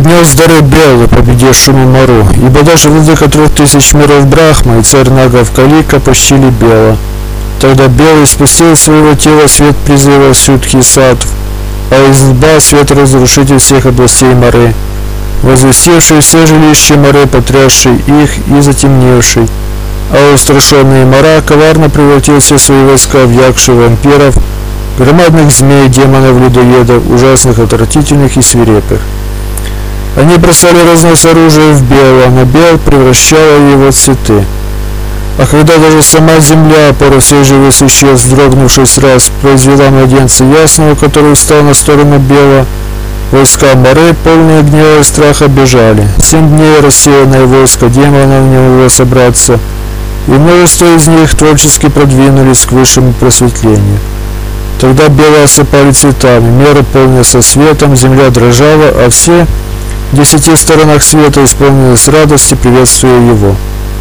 поднес дары Белу, победившему Мару, ибо даже владыка 3000 миров Брахма и царь нагов Калика почтили Бела. Тогда Бел испустил из своего тела свет призыва Сюдхи и Саттв, а из лба свет разрушитель всех областей Мары, возвестивший все жилища Мары, потрясший их и затемневший. А устрашенный Мара коварно превратил все свои войска в якши вампиров, громадных змей, демонов, людоедов, ужасных, отвратительных и свирепых. Они бросали разнос оружия в Бела, но Бел превращала его в цветы. А когда даже сама земля, опора всех живых существ, вздрогнувшись раз, произвела младенца ясного, который встал на сторону Бела, войска Мары, полные гнева и страха, бежали. 7 дней рассеянное войско демонов не могло собраться, и множество из них творчески продвинулись к высшему просветлению. Тогда Бела осыпали цветами, мир полнился светом, земля дрожала, а все в 10 сторонах света исполнились радости, приветствуя его.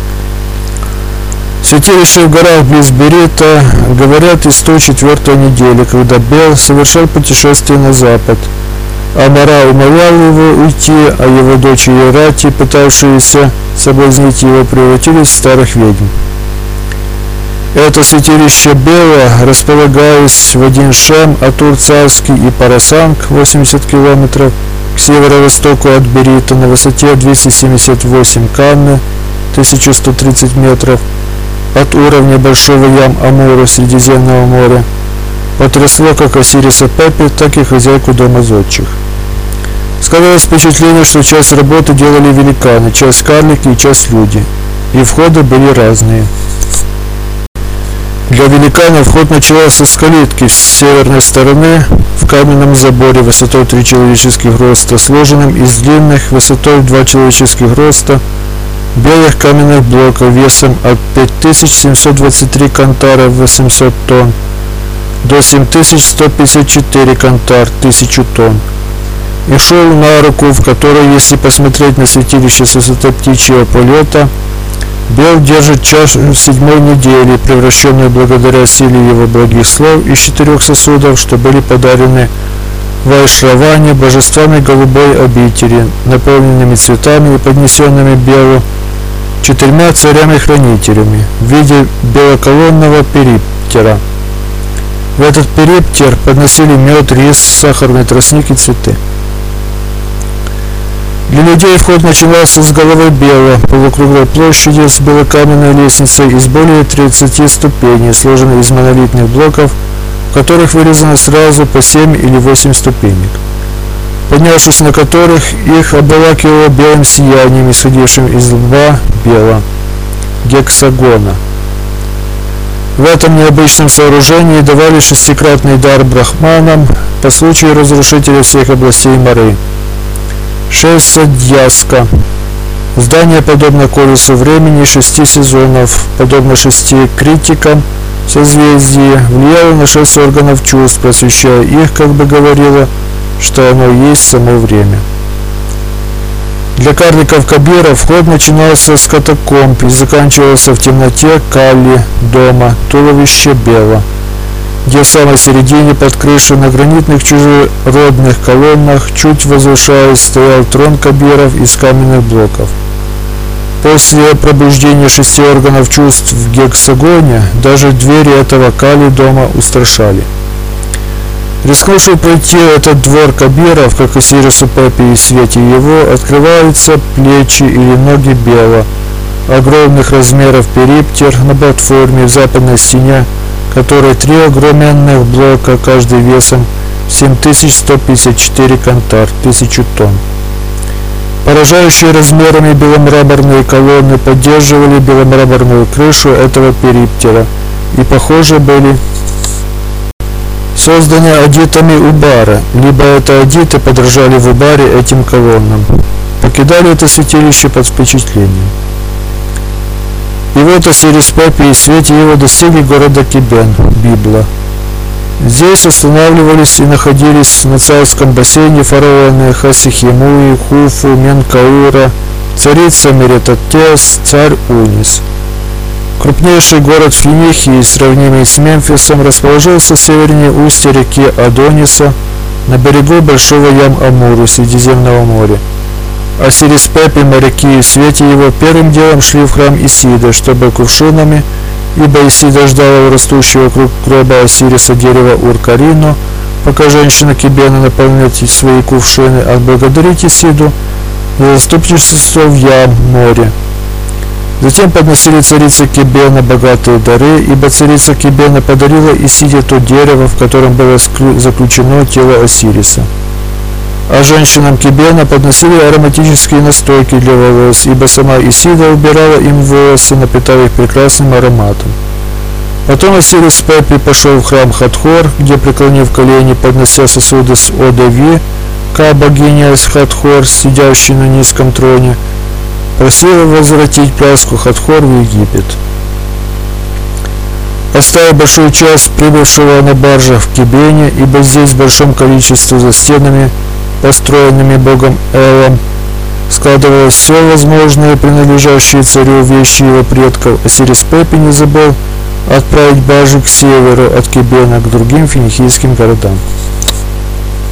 Святилище в горах близ Берита, говорят, из 104-й недели, когда Бел совершал путешествие на запад, а Мара умолял его уйти, а его дочери Рати, пытавшиеся соблазнить его, превратились в старых ведьм. Это святилище Бела, располагаясь в один Шем, Атур царский и Парасанг, 80 километров, к северо-востоку от Берита, на высоте 278 камны, 1130 метров, от уровня большого ям Амура Средиземного моря, потрясло как Осириса Пеппи, так и хозяйку дома зодчих. Складывалось впечатление, что часть работы делали великаны, часть карлики и часть люди, и входы были разные. Для великана вход начался с калитки с северной стороны в каменном заборе высотой 3 человеческих роста, сложенным из длинных высотой 2 человеческих роста белых каменных блоков весом от 5723 кантара 800 тонн до 7154 кантар 1000 тонн, и шел на руку, в которой, если посмотреть на святилище с высоты птичьего полета, Бел держит чашу 7-й недели, превращенную благодаря силе его благих слов из 4 сосудов, что были подарены Вайшраване божествами голубой обители, наполненными цветами и поднесенными Белу 4 царями-хранителями в виде белоколонного периптера. В этот периптер подносили мед, рис, сахарный тростник и цветы. Для людей вход начинался с головы Бела, полукруглой площади с белокаменной лестницей из более 30 ступеней, сложенной из монолитных блоков, в которых вырезано сразу по 7 или 8 ступенек, поднявшись на которых их обволакивало белым сиянием, исходившим из лба Бела, гексагона. В этом необычном сооружении давали 6-кратный дар брахманам по случаю разрушителя всех областей Мары. Шесадьяска. Здание подобно колесу времени 6 сезонов, подобно 6 критикам в созвездии, влияло на 6 органов чувств, просвещая их, как бы говорило, что оно есть само время. Для карликов Кабира вход начинался с катакомб и заканчивался в темноте Калли, дома, туловища Бела, где в самой середине под крышей на гранитных чужеродных колоннах, чуть возвышаясь, стоял трон Кабиров из каменных блоков. После пробуждения 6 органов чувств в гексагоне даже двери этого Кали дома устрашали. Рискнувший пройти этот двор Кабиров, как и Сирису Пеппи и свете его, открываются плечи или ноги Бела, огромных размеров периптер на платформе в западной стене, которой 3 огроменных блока, каждый весом 7154 кантар, 1000 тонн. Поражающие размерами беломраморные колонны поддерживали беломраморную крышу этого периптера и, похоже, были созданы адитами Убара, либо это адиты подражали в Убаре этим колоннам, покидали это святилище под впечатлением. И вот Осирис Пеппи и свете его достигли города Кибен, Библа. Здесь останавливались и находились на царском бассейне фараоны Хасихемуи, Хуфу, Менкаура, царица Меретатес, царь Унис. Крупнейший город Финикии, сравнимый с Мемфисом, расположился севернее устья реки Адониса на берегу большого ям Амуру Средиземного моря Осирис Пепи, моряки и в свете его первым делом шли в храм Исиды, чтобы кувшинами, ибо Исида ждала у растущего вокруг гроба Осириса дерева Уркарину, пока женщина Кибена наполняет свои кувшины, отблагодарить Исиду за заступничество в море. Затем подносили царице Кибена богатые дары, ибо царица Кибена подарила Исиде то дерево, в котором было заключено тело Осириса. А женщинам Кибена подносили ароматические настойки для волос, ибо сама Исида убирала им волосы, напитав их прекрасным ароматом. Потом Осирис Пепи пошел в храм Хатхор, где, преклонив колени, поднося сосуды с Одави, богиня Хатхор, сидящей на низком троне, просила возвратить пляску Хатхор в Египет. Оставив большую часть прибывшего на баржах в Кибене, ибо здесь в большом количестве за стенами, построенными богом Элом, складывалось все возможное, принадлежащее царю вещи его предков, Осирис Пепи не забыл отправить баржи к северу от Кибена к другим финикийским городам.